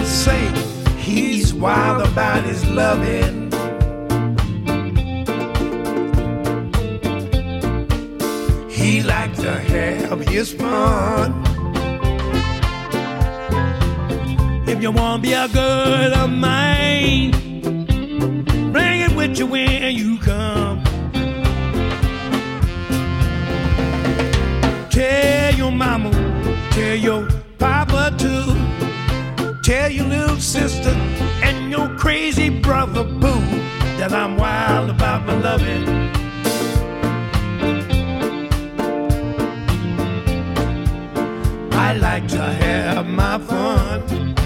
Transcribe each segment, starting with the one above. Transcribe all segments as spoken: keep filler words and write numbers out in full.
say he's wild about his loving. He likes to have his fun. If you wanna be a girl of mine, bring it with you when you come. Tell your mama, tell your papa too. Tell your little sister and your crazy brother boo that I'm wild about my loving. I like to have my fun.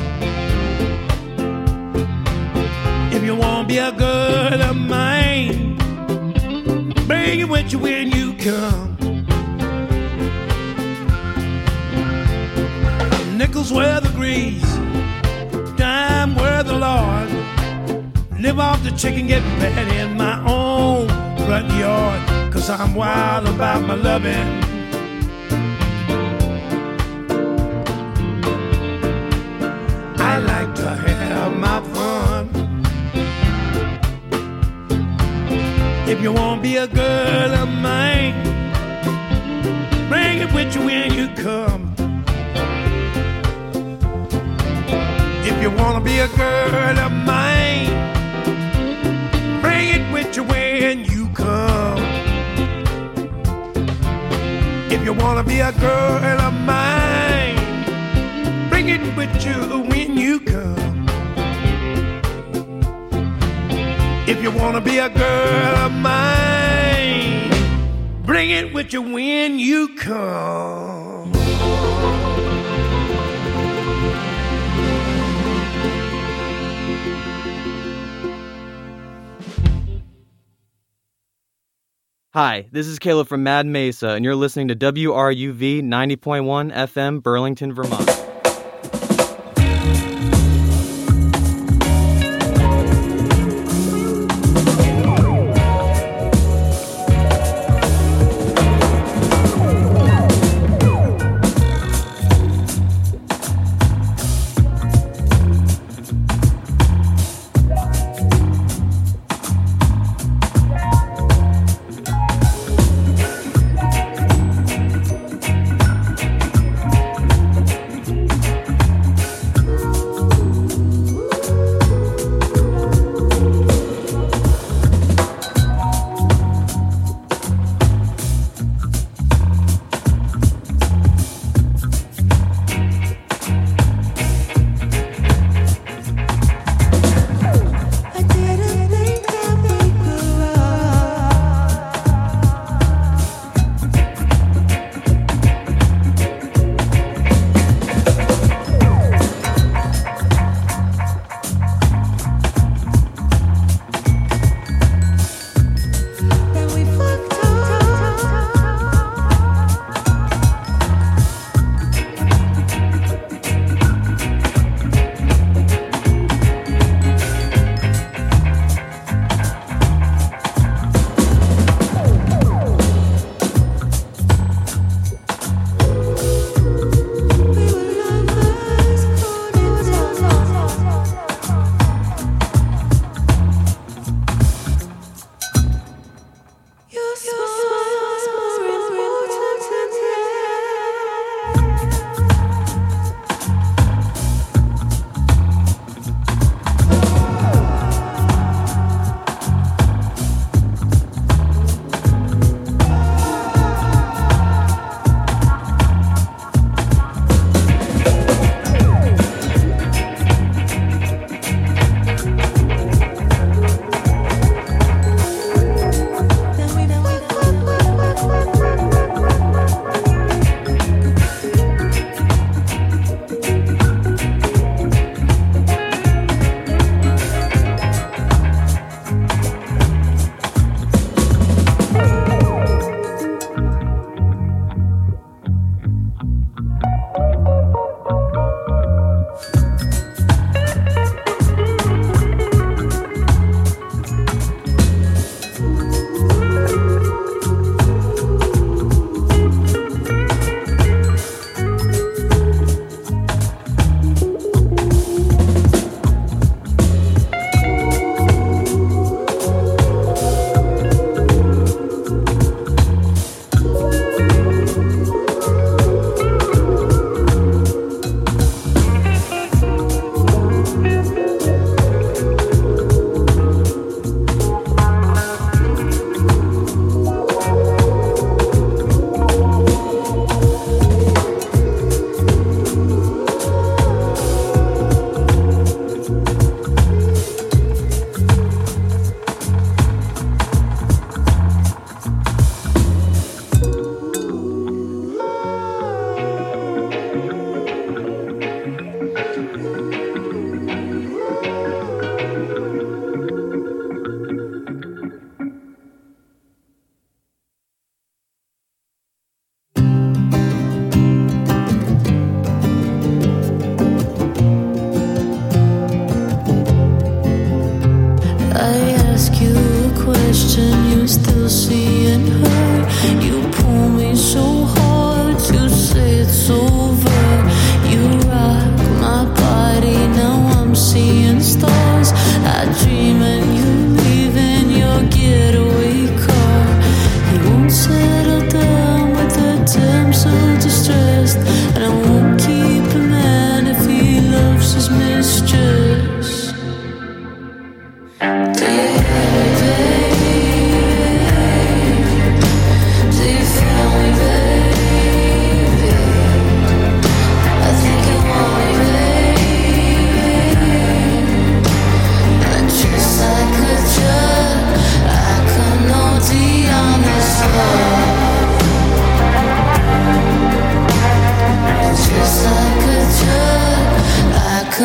If you wanna be a girl of mine, bring it with you when you come. Nickels worth the grease, dime worth the Lord. Live off the chicken, get fat in my own front yard. Cause I'm wild about my loving. I like to have my fun. If you wanna be a girl of mine, bring it with you when you come. If you wanna be a girl of mine, bring it with you when you come. If you wanna be a girl of mine, bring it with you when you come. If you wanna be a girl of mine, bring it with you when you come. Hi, this is Caleb from Mad Mesa, and you're listening to W R U V ninety point one F M, Burlington, Vermont.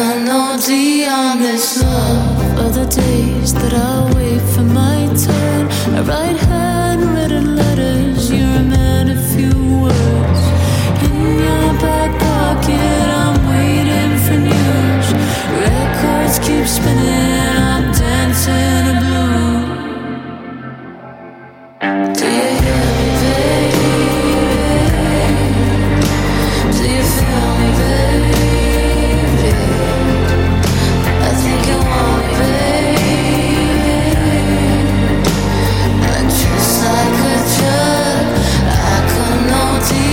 couldn't O D on this love. Other days that I wait for my turn, I write handwritten letters. You're a man of few words. In your back pocket, I'm waiting for news. Records keep spinning, I'm dancing a blues. Do you hear me, baby? Do you feel me, baby? I think you want me, baby. And just like a drug, I couldn't O D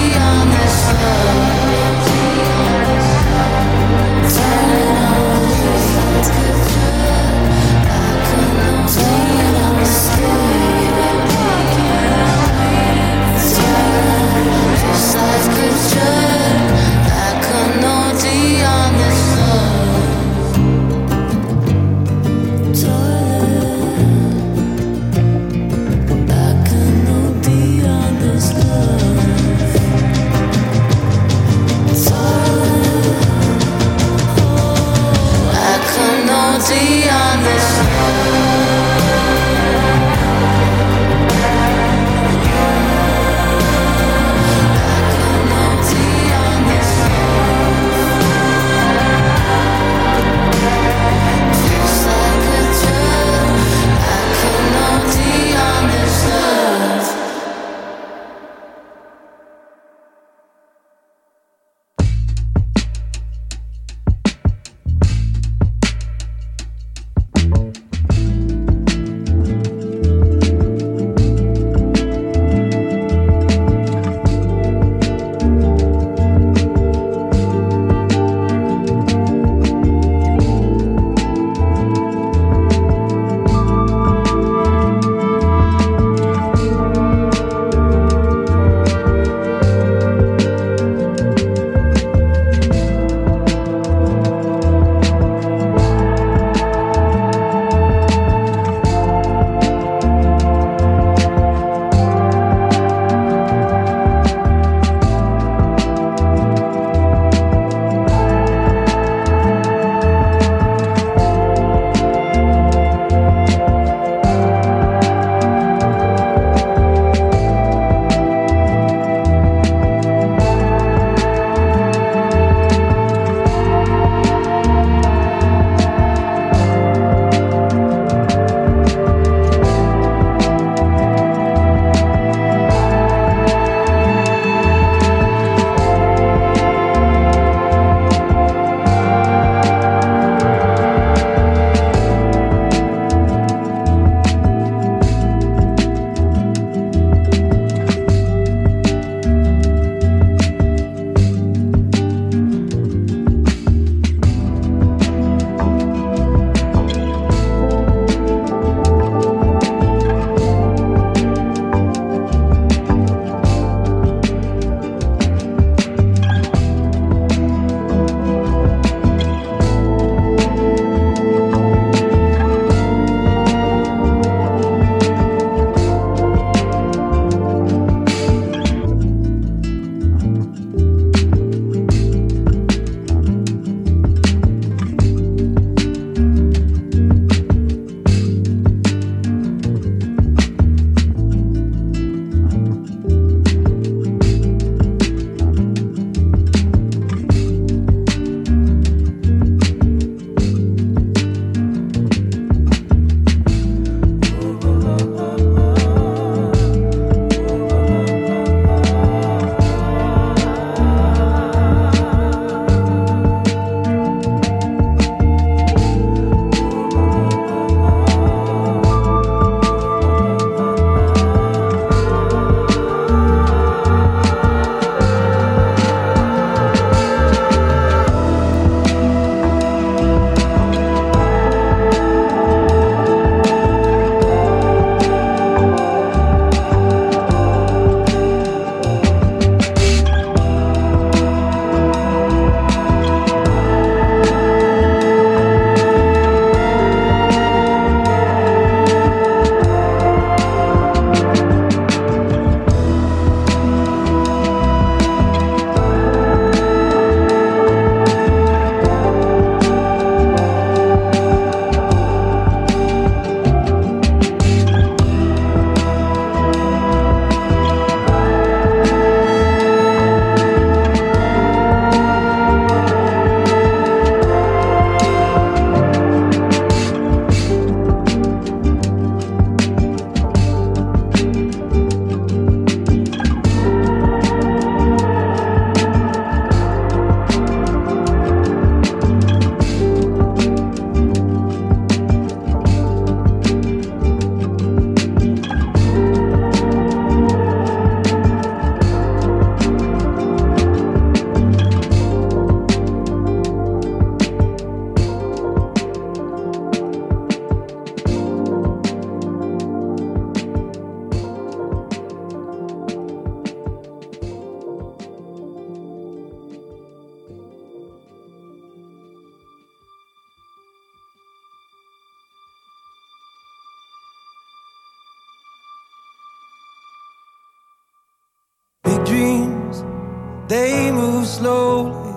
dreams, they move slowly,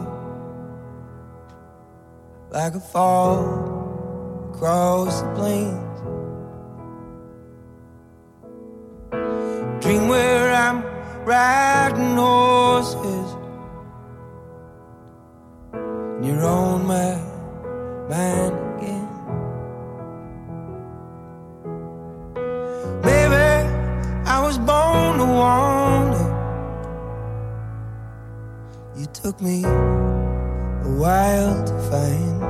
like a fall across the plains. Dream where I'm riding horses, and you're on my mind again. Maybe I was born to wander. You took me a while to find.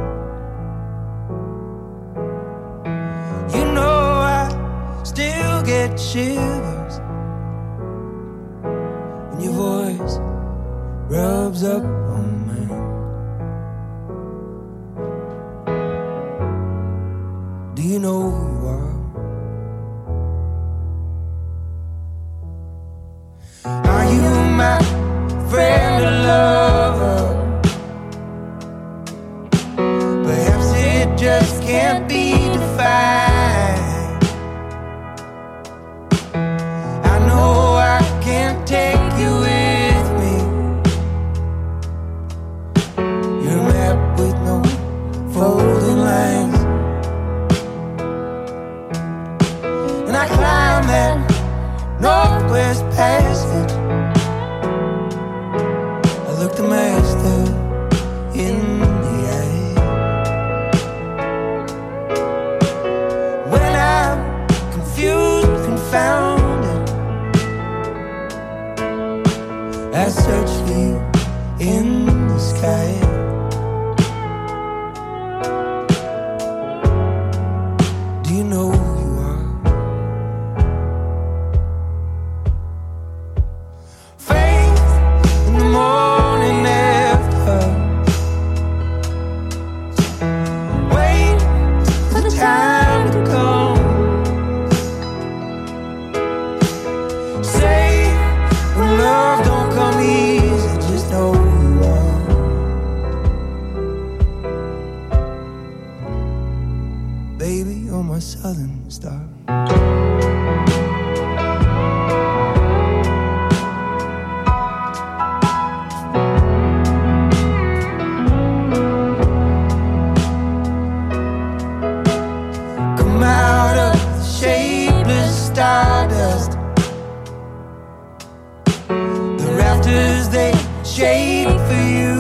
You know I still get shivers when your voice rubs up on mine. Do you know who you are? Are you my friend or lover? Perhaps it just can't be defined. I know I can't take you with me. You're a map with no folding lines, and I climb that Northwest Passage. I look the master in the eye. When I'm confused, confounded, I search for you in the sky. Do you know who you are? Faith in the morning after. Wait for the time to come. Say when love don't come easy, just know who you are. Baby, you're my southern star. Come out of the shapeless stardust. The rafters, they shake for you.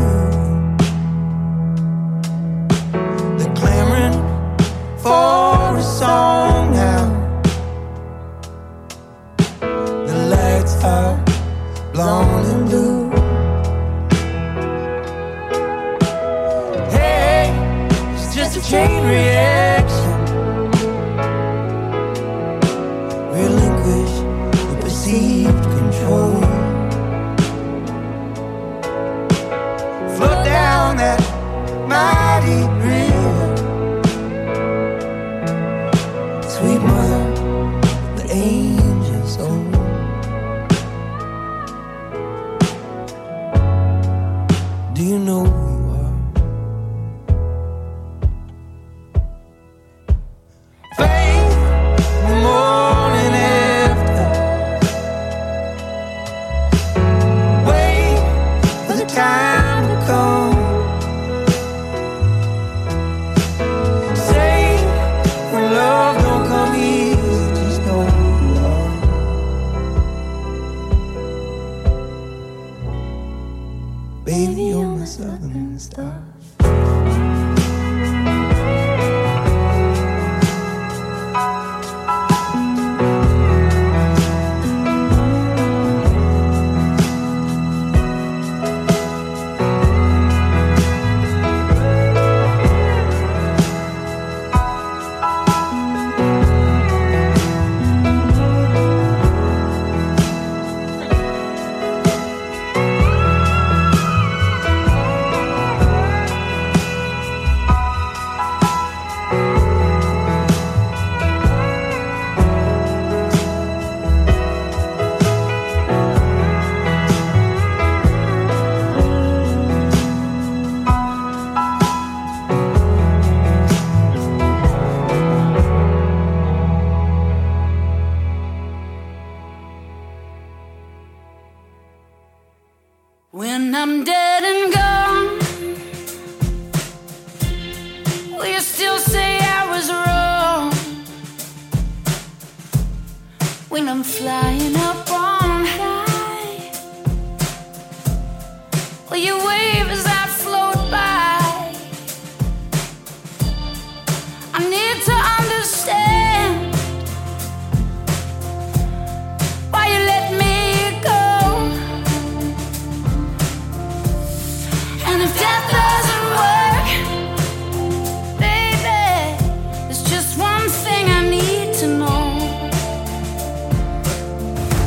They're clamoring for a song now. The lights are blown in blue. Hey, it's just a chain reaction. Relinquish the perceived control. Float down that mighty river. Sweet mother, the angel's own. Do you know who you are? Faith in the morning after. Wait for the time to come. Say when love don't come easy, just know who you are. Baby, you're my southern star. flying up on high. Will you wave as I float by? I need to understand why you let me go. And if death doesn't work, baby, there's just one thing I need to know.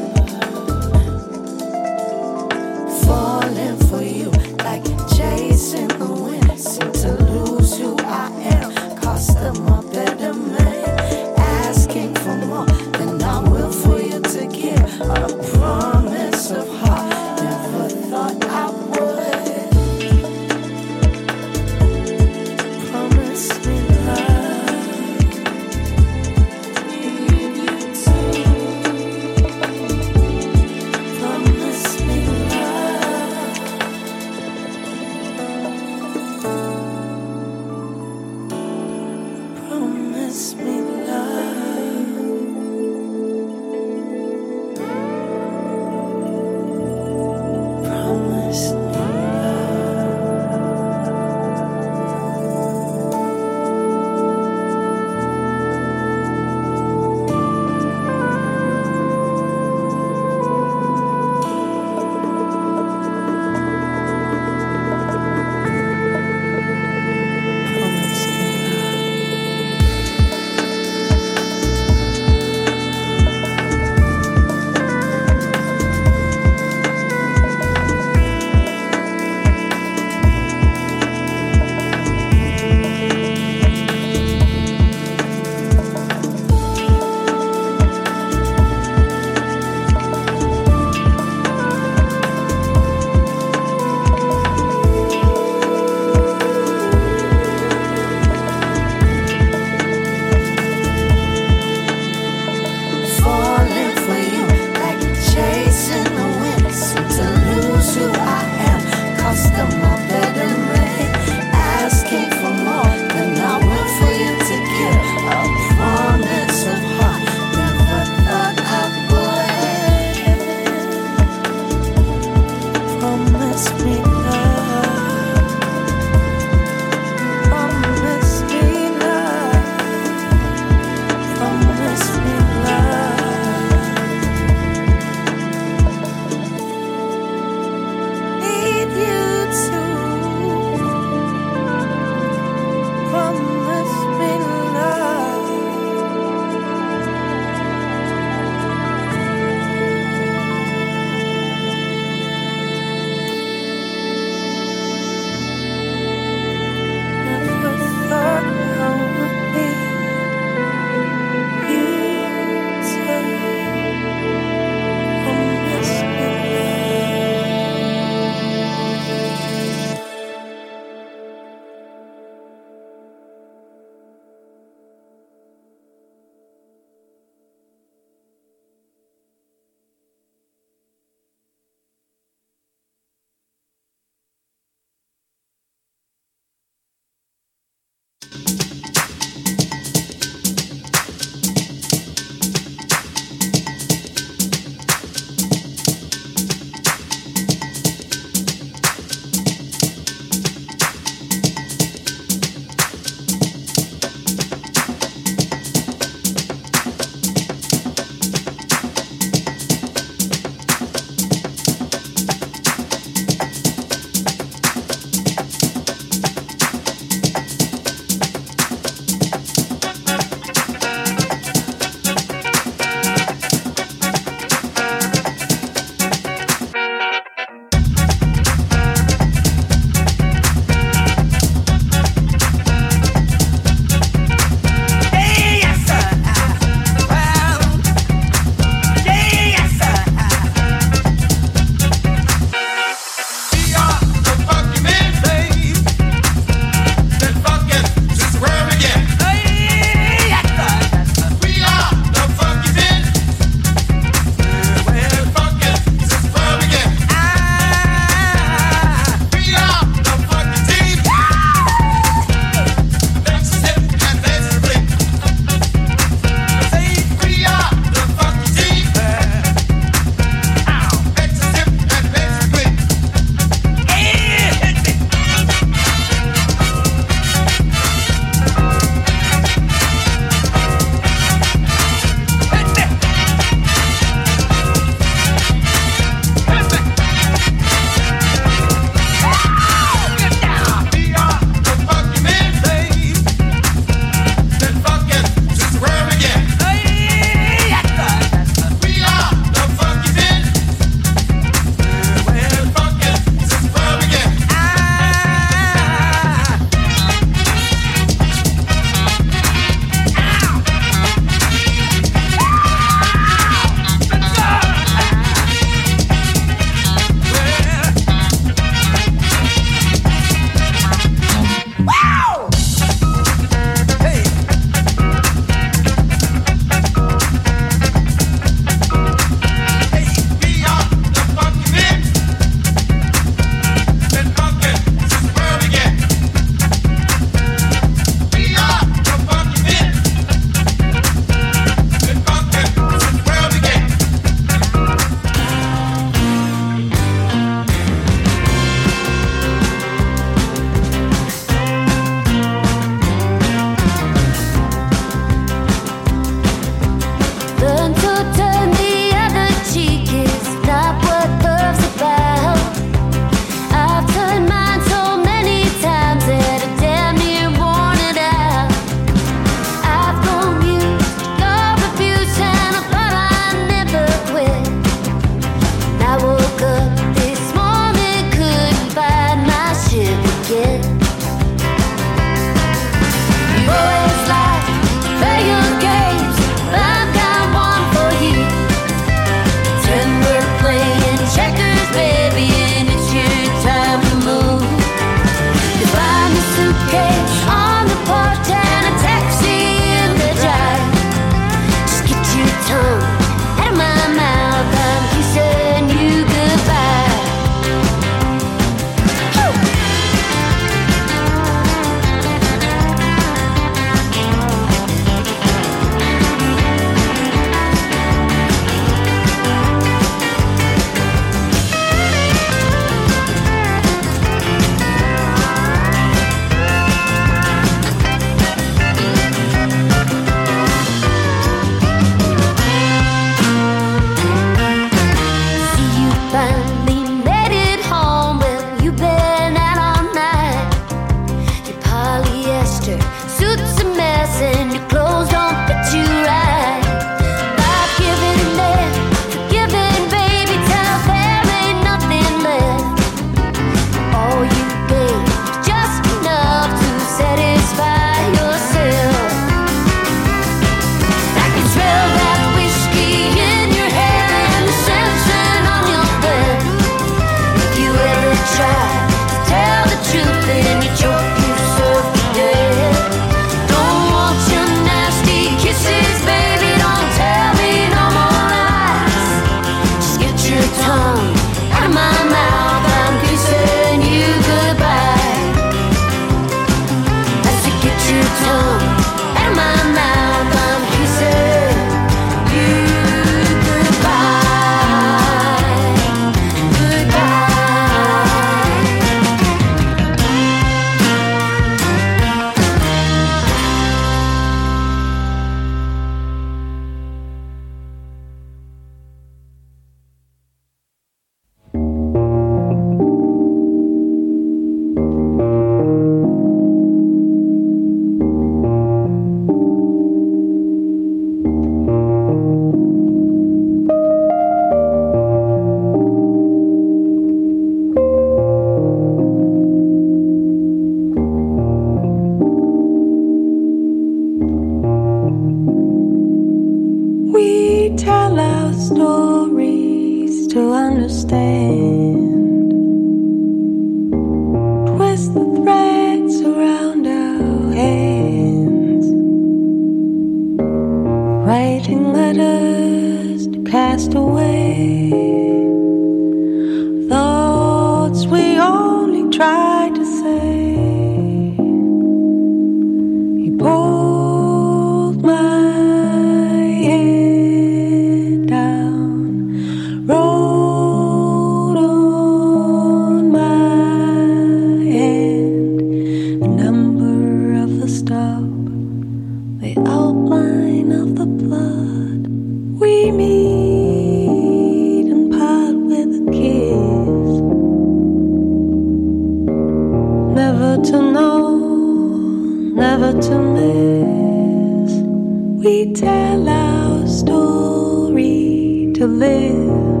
tell our story to live.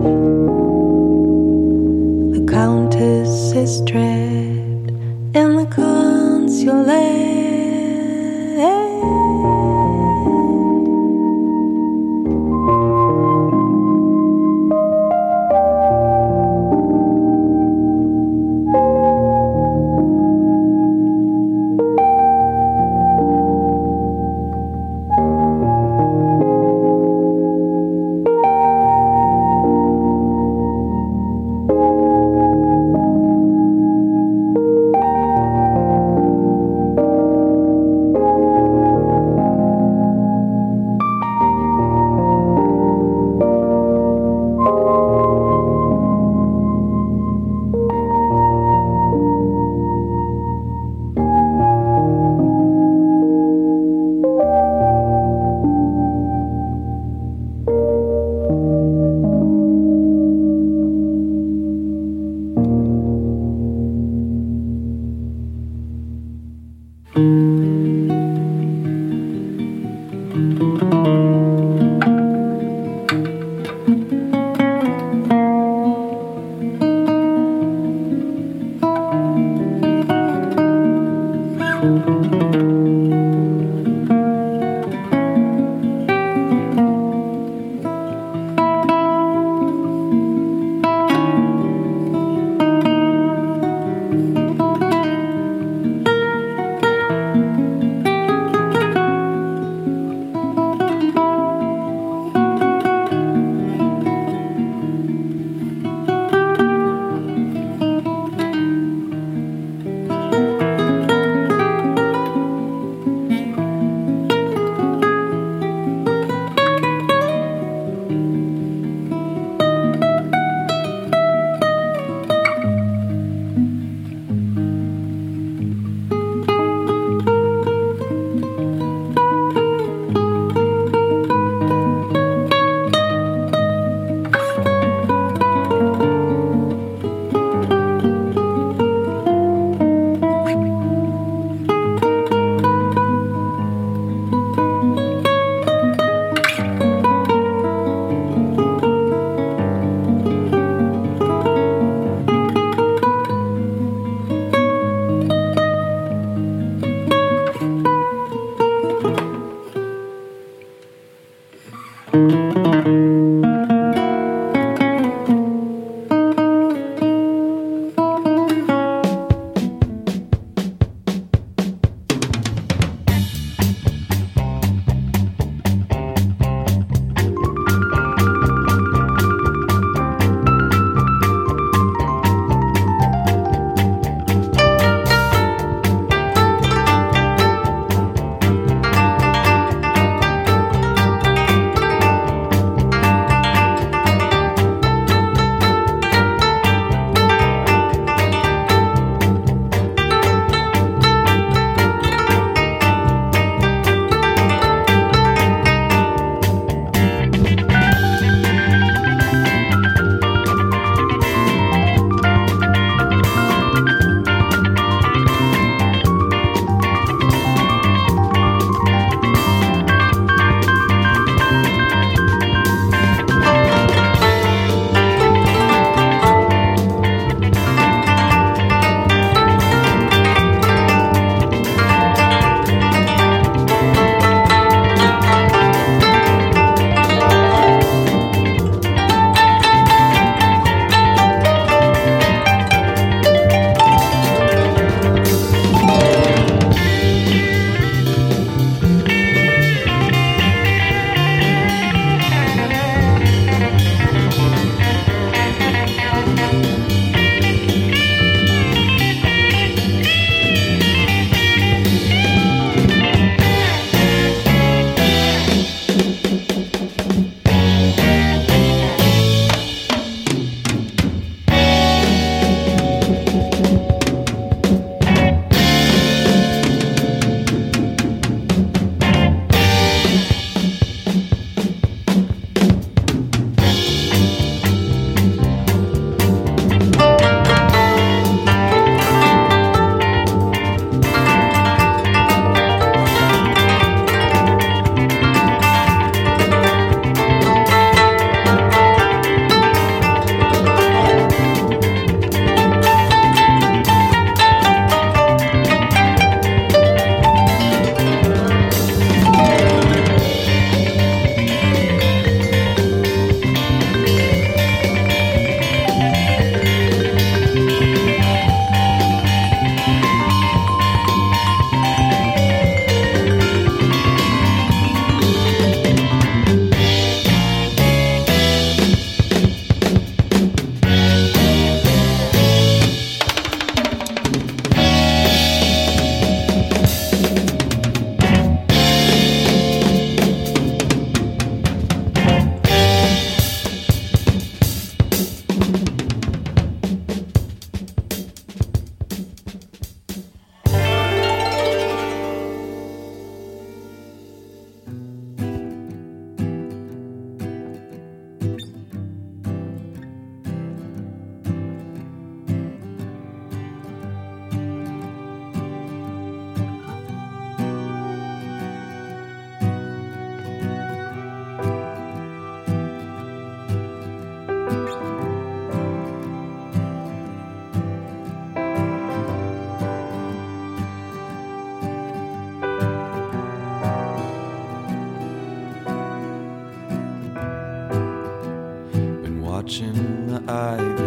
The Countess is trapped in the consulate.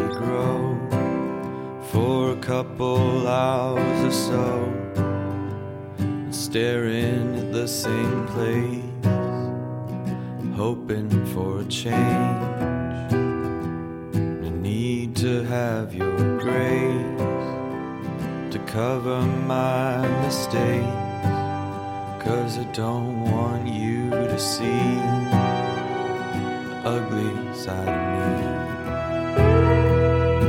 grow for a couple hours or so, staring at the same place, hoping for a change. I need to have your grace to cover my mistakes, 'cause I don't want you to see the ugly side of me.